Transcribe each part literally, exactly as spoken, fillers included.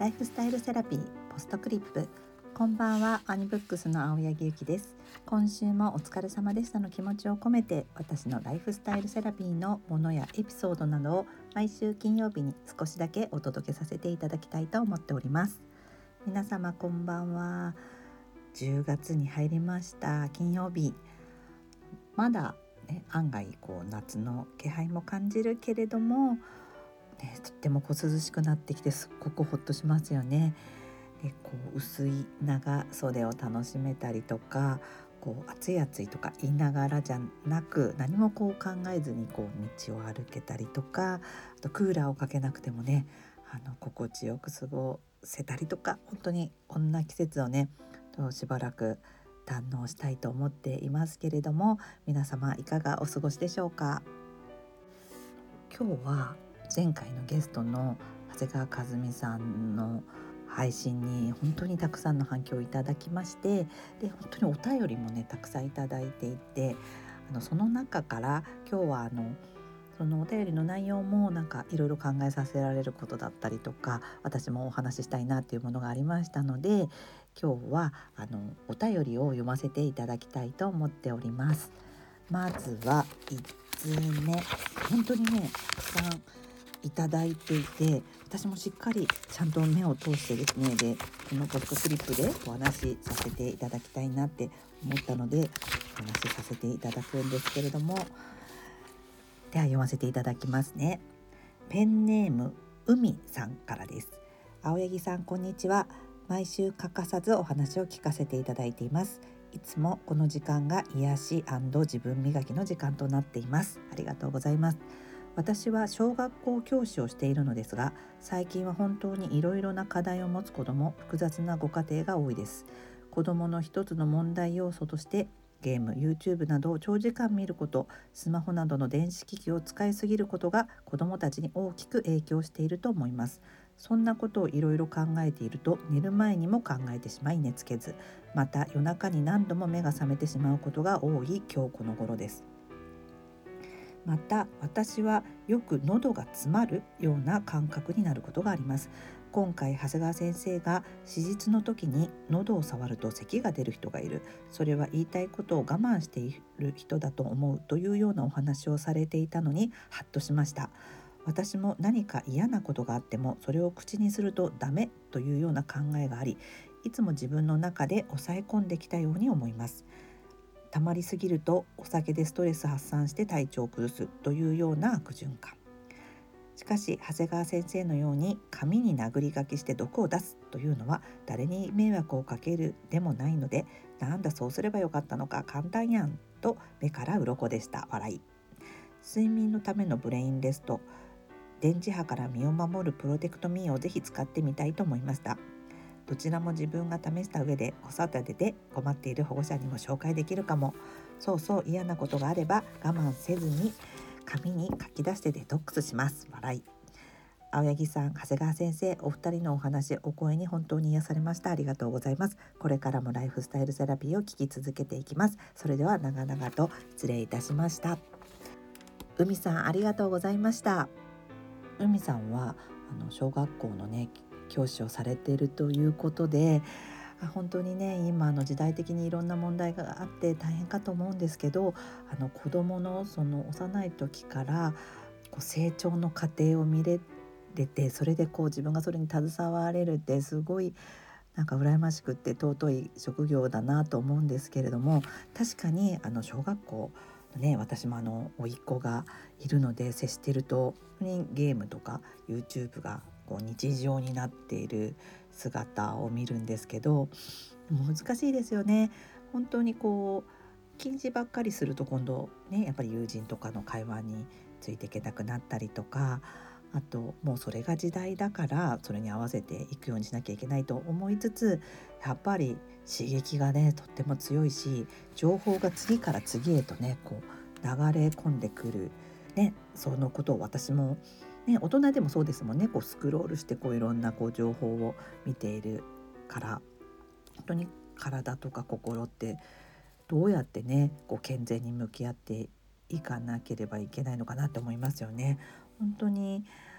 ライフスタイルセラピーポストクリップ。こんばんは、アニブックスの青柳ゆきです。今週もお疲れ様でしたの気持ちを込めて、私のライフスタイルセラピーのものやエピソードなどを毎週金曜日に少しだけお届けさせていただきたいと思っております。皆様こんばんは。じゅうがつに入りました。金曜日、まだ、ね、案外こう夏の気配も感じるけれども、ね、とってもこう涼しくなってきてすっごくほっとしますよね。でこう薄い長袖を楽しめたりとか、こう暑い暑いとか言いながらじゃなく、何もこう考えずにこう道を歩けたりとか、あとクーラーをかけなくてもね、あの心地よく過ごせたりとか、本当にこんな季節をねとしばらく堪能したいと思っていますけれども、皆様いかがお過ごしでしょうか。今日は前回のゲストの長谷川和美さんの配信に本当にたくさんの反響をいただきまして、で本当にお便りもねたくさんいただいていて、あのその中から今日はあのそのお便りの内容もなんかいろいろ考えさせられることだったりとか、私もお話ししたいなっていうものがありましたので、今日はあのお便りを読ませていただきたいと思っております。まずはいちつめ、本当にねたくさんいただいていて、私もしっかりちゃんと目を通してですね、でこのポストクリップでお話しさせていただきたいなって思ったのでお話しさせていただくんですけれども、では読ませていただきますね。ペンネーム海さんからです。青柳さんこんにちは。毎週欠かさずお話を聞かせていただいています。いつもこの時間が癒し&自分磨きの時間となっています。ありがとうございます。私は小学校教師をしているのですが、最近は本当にいろいろな課題を持つ子ども、複雑なご家庭が多いです。子どもの一つの問題要素としてゲーム、YouTube などを長時間見ること、スマホなどの電子機器を使いすぎることが子どもたちに大きく影響していると思います。そんなことをいろいろ考えていると、寝る前にも考えてしまい寝つけず、また夜中に何度も目が覚めてしまうことが多い今日この頃です。また私はよく喉が詰まるような感覚になることがあります。今回長谷川先生が手術の時に喉を触ると咳が出る人がいる、それは言いたいことを我慢している人だと思うというようなお話をされていたのにハッとしました。私も何か嫌なことがあってもそれを口にするとダメというような考えがあり、いつも自分の中で抑え込んできたように思います。溜まりすぎるとお酒でストレス発散して体調を崩すというような悪循環。しかし長谷川先生のように紙に殴り書きして毒を出すというのは誰に迷惑をかけるでもないので、なんだそうすればよかったのか簡単やんと目から鱗でした。笑い。睡眠のためのブレインレスト、電磁波から身を守るプロテクトミーをぜひ使ってみたいと思いました。どちらも自分が試した上で子育てで困っている保護者にも紹介できるかも。そうそう嫌なことがあれば我慢せずに紙に書き出してデトックスします。笑い。青柳さん、長谷川先生、お二人のお話、お声に本当に癒されました。ありがとうございます。これからもライフスタイルセラピーを聞き続けていきます。それでは長々と失礼いたしました。海さんありがとうございました。海さんはあの小学校のね教師をされているということで、本当にね今の時代的にいろんな問題があって大変かと思うんですけど、あの子どものその幼い時からこう成長の過程を見れて、それでこう自分がそれに携われるってすごいなんか羨ましくって尊い職業だなと思うんですけれども、確かにあの小学校のね、私もあの甥っ子がいるので接してると、本当にゲームとか YouTube がこう日常になっている姿を見るんですけど、難しいですよね。本当にこう禁止ばっかりすると今度ねやっぱり友人とかの会話についていけなくなったりとか、あともうそれが時代だからそれに合わせていくようにしなきゃいけないと思いつつ、やっぱり刺激がねとっても強いし、情報が次から次へとねこう流れ込んでくるね、そのことを私もね大人でもそうですもんね。こうスクロールしてこういろんなこう情報を見ているから、本当に体とか心ってどうやってねこう健全に向き合っていかなければいけないのかなって思いますよね。本当に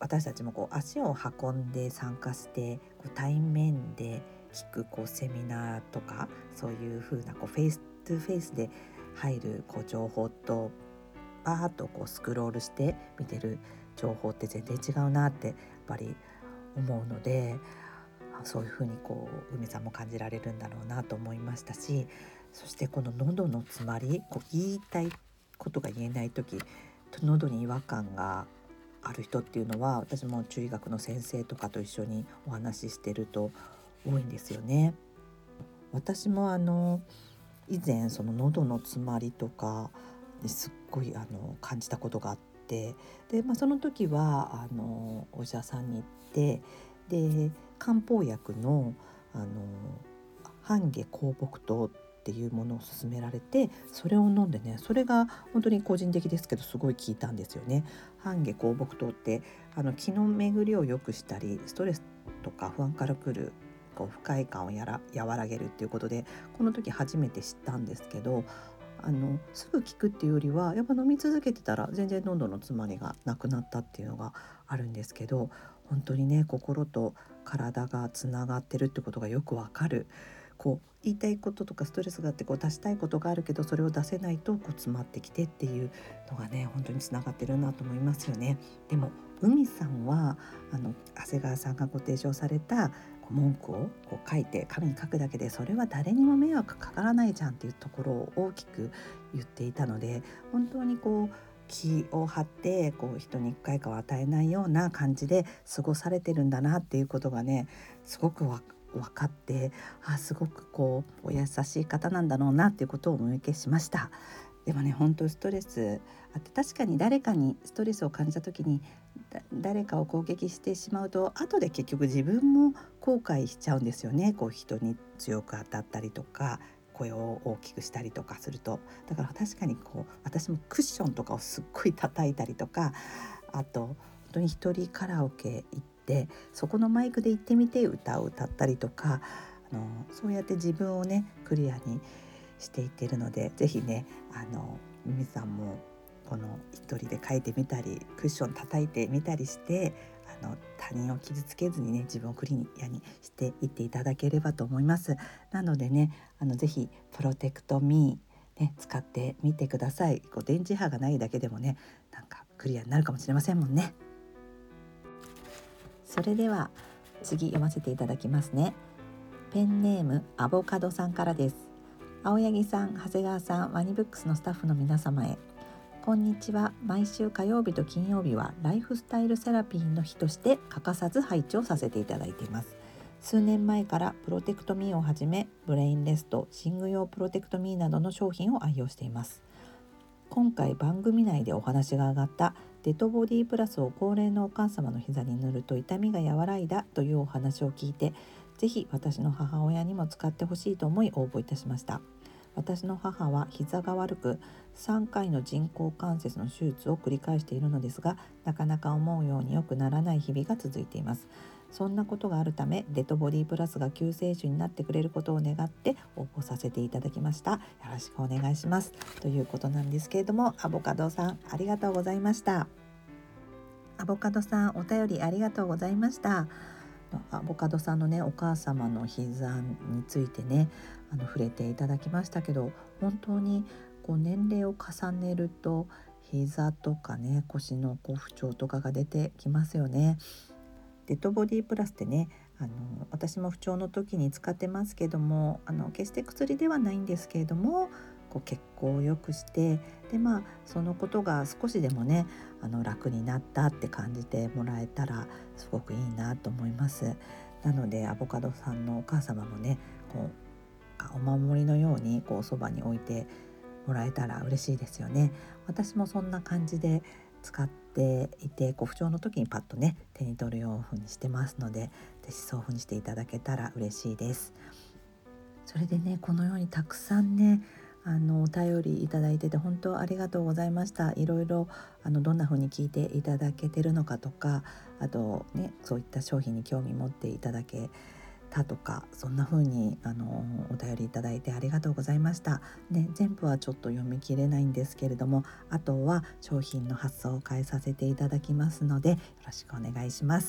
私たちもこう足を運んで参加してこう対面で聞くこうセミナーとかそういう風なこうフェイストゥフェイスで入るこう情報とバーッとこうスクロールして見てる情報って全然違うなってやっぱり思うので、そういう風にこう梅さんも感じられるんだろうなと思いましたし、そしてこの喉の詰まり、こう言いたいことが言えない時、喉に違和感がある人っていうのは私も中医学の先生とかと一緒にお話ししてると多いんですよね。私もあの以前その喉の詰まりとかですっごいあの感じたことがあって、で、まあ、その時はあのお医者さんに行って、で漢方薬のあの半夏香木湯っていうものを勧められて、それを飲んでね、それが本当に個人的ですけどすごい効いたんですよね。半夏香木湯ってあの気の巡りを良くしたり、ストレスとか不安からくるこう不快感をやら和らげるっていうことで、この時初めて知ったんですけど、あのすぐ効くっていうよりはやっぱ飲み続けてたら全然喉の詰まりがなくなったっていうのがあるんですけど、本当にね心と体がつながってるってことがよくわかる。こう言いたいこととかストレスがあってこう出したいことがあるけどそれを出せないとこう詰まってきてっていうのがね本当につながってるなと思いますよね。でも海さんはあの長谷川さんがご提唱されたこう文句をこう書いて紙に書くだけでそれは誰にも迷惑かからないじゃんっていうところを大きく言っていたので、本当にこう気を張ってこう人に不快感を与えないような感じで過ごされてるんだなっていうことがねすごくわ分かって、あすごくこうお優しい方なんだろうなっていうことをお見受けしました。でもね本当ストレスあって、確かに誰かにストレスを感じた時に誰かを攻撃してしまうと後で結局自分も後悔しちゃうんですよね。こう人に強く当たったりとか声を大きくしたりとかすると、だから確かにこう私もクッションとかをすっごい叩いたりとか、あと本当に一人カラオケ行ってそこのマイクで行ってみて歌を歌ったりとか、あのそうやって自分をねクリアにしていっているので、ぜひねあの皆さんもこの一人で書いてみたりクッション叩いてみたりしてあの他人を傷つけずにね自分をクリアにしていっていただければと思います。なのでねあのぜひプロテクトミー、ね、使ってみてください。こう電磁波がないだけでもねなんかクリアになるかもしれませんもんね。それでは次読ませていただきますね。ペンネームアボカドさんからです。青柳さん、長谷川さん、ワニブックスのスタッフの皆様へ、こんにちは。毎週火曜日と金曜日はライフスタイルセラピーの日として欠かさず配置をさせていただいています。数年前からプロテクトミーをはじめブレインレスト、寝具用プロテクトミーなどの商品を愛用しています。今回番組内でお話が上がったデトボディプラスを高齢のお母様の膝に塗ると痛みが和らいだというお話を聞いて、ぜひ私の母親にも使ってほしいと思い応募いたしました。私の母は膝が悪くさんかいの人工関節の手術を繰り返しているのですが、なかなか思うように良くならない日々が続いています。そんなことがあるためデトボディプラスが救世主になってくれることを願って応募させていただきました。よろしくお願いしますということなんですけれども、アボカドさんありがとうございました。アボカドさんお便りありがとうございました。アボカドさんのねお母様の膝についてねあの触れていただきましたけど、本当にこう年齢を重ねると膝とかね腰のこう不調とかが出てきますよね。デトボディプラスってねあの私も不調の時に使ってますけども、あの決して薬ではないんですけれども、こう血行を良くしてで、まあ、そのことが少しでもねあの楽になったって感じてもらえたらすごくいいなと思います。なのでアボカドさんのお母様もねこうお守りのようにこうそばに置いてもらえたら嬉しいですよね。私もそんな感じで使っていて、こう不調の時にパッとね手に取るようにしてますので、ぜひそういう風にしていただけたら嬉しいです。それでねこのようにたくさんねあのお便りいただいてて本当ありがとうございました。いろいろあのどんな風に聞いていただけてるのかとか、あとねそういった商品に興味持っていただけたとか、そんな風にあのお便りいただいてありがとうございました、ね、全部はちょっと読み切れないんですけれども、あとは商品の発送を変えさせていただきますのでよろしくお願いします。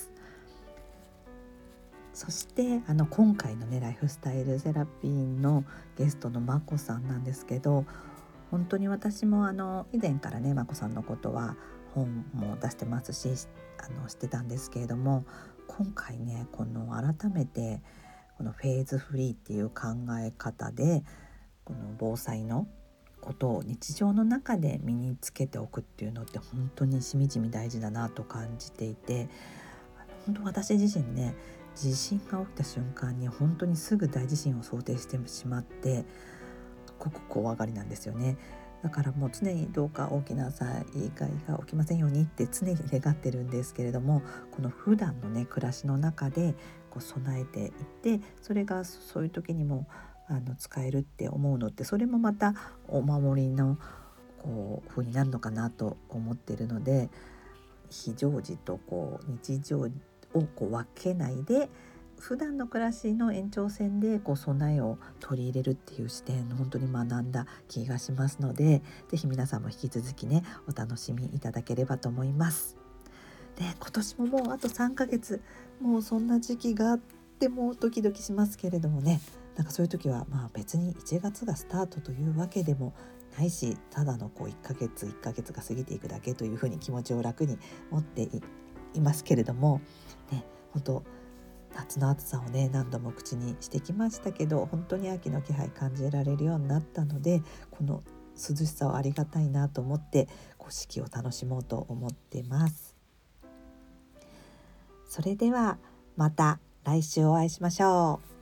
そしてあの今回のねライフスタイルセラピーのゲストのまこさんなんですけど、本当に私もあの以前からねまこさんのことは本も出してますしあの知ってたんですけれども、今回ねこの改めてこのフェーズフリーっていう考え方でこの防災のことを日常の中で身につけておくっていうのって本当にしみじみ大事だなと感じていて、あの本当私自身ね地震が起きた瞬間に本当にすぐ大地震を想定してしまってすごく怖がりなんですよね。だからもう常にどうか大きな災害が起きませんようにって常に願ってるんですけれども、この普段のね暮らしの中でこう備えていって、それがそういう時にもあの使えるって思うのって、それもまたお守りのこう風になるのかなと思ってるので、非常時とこう日常をこう分けないで普段の暮らしの延長線でこう備えを取り入れるっていう視点本当に学んだ気がしますので、ぜひ皆さんも引き続きねお楽しみいただければと思います。で今年ももうあとさんかげつ、もうそんな時期があってもドキドキしますけれどもね、なんかそういう時はまあ別にいちがつがスタートというわけでもないし、ただのこういっかげついっかげつが過ぎていくだけというふうに気持ちを楽に持って い, いますけれどもね、本当夏の暑さをね何度も口にしてきましたけど、本当に秋の気配感じられるようになったので、この涼しさをありがたいなと思ってこう四季を楽しもうと思っています。それではまた来週お会いしましょう。